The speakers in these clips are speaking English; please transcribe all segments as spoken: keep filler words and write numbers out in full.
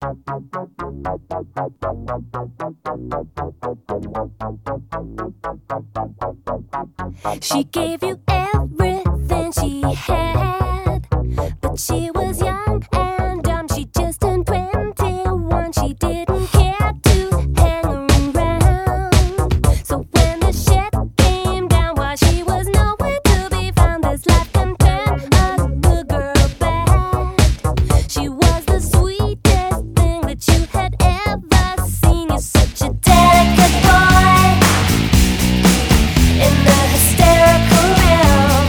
She gave you everything she had, but she was young and dumb. She just turned twenty-one. She didn't care to hang around. So when the shit came down, while she was nowhere to be found, this life can turn a good girl bad. She was the sweetest thing that you had ever seen. You're such a delicate boy in the hysterical realm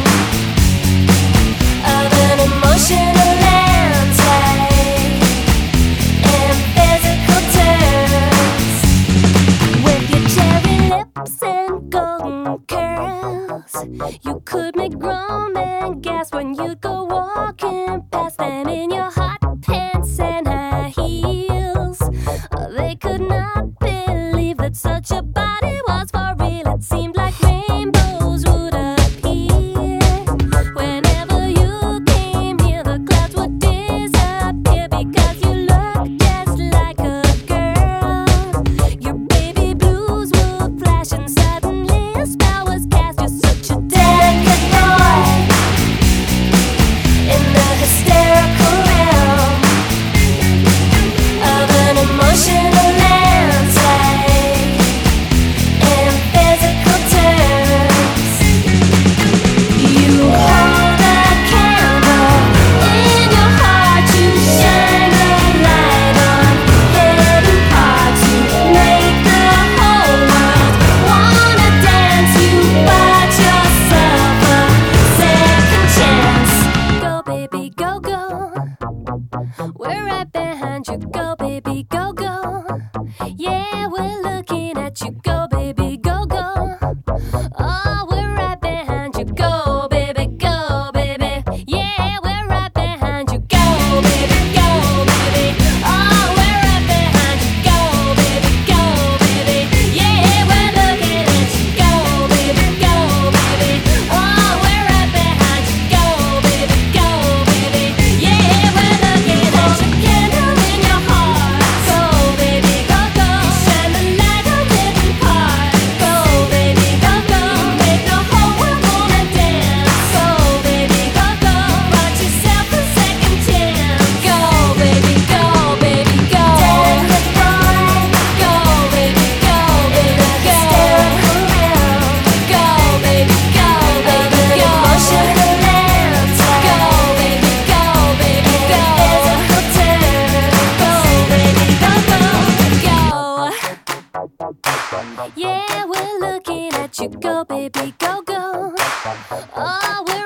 of an emotional landscape in physical terms. With your cherry lips and golden curls, you could make grown men gasp when you go walking past them in your hot pants and high heels. They could not believe that such a body was for real. It seemed like rainbows would appear whenever you came near. The clouds would disappear because you looked just like a girl. Your baby blues would flash and suddenly a spell was cast. You're such a delicate boy in the hysterical realm of an emotional landscape in physical terms. You hold a candle in your heart, you shine a light on hidden parts. You make the whole world wanna dance. You bought yourself a second chance. Go baby, go, go. We're right behind you. Go baby, go, go. Yeah, we're looking at you. Go baby, go, go. Oh, we're right behind you. Go baby, go baby. Yeah, we're right behind you. Go baby, go baby. Oh, we're right behind you. Go baby, go baby. Yeah, we're looking at you. Go baby, go baby. Oh, we're right behind you. Go baby, go baby. Yeah, we're looking at you. Candle in your heart. Go baby, go, go. You shine the light on hidden parts. Go baby, go, go. Make the whole world wanna dance. Go baby, go, go. Bought yourself a second chance. Go baby, go baby, go. Delicate boy. Go baby, go baby, go. Hysterical realm. Go baby, go baby, go. Emotional landscape. Go baby, go baby, go. Physical terms. Go baby, go, go, go. Yeah, we're looking at you. Go baby, go, go. Oh, we're